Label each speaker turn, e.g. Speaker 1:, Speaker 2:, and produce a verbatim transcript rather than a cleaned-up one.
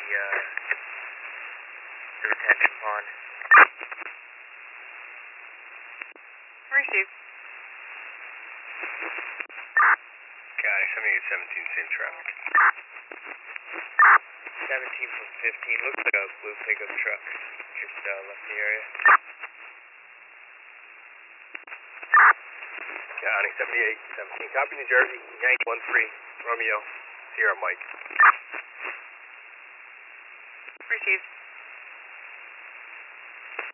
Speaker 1: uh, the retention pond.
Speaker 2: Received.
Speaker 3: County seventy-eight seventeen, same traffic.
Speaker 1: seventeen from fifteen, looks like a blue pickup truck. Just uh, left the area.
Speaker 3: County seventy-eight seventeen, copy New Jersey, Yankee one three, Romeo, Sierra Mike.
Speaker 2: Received.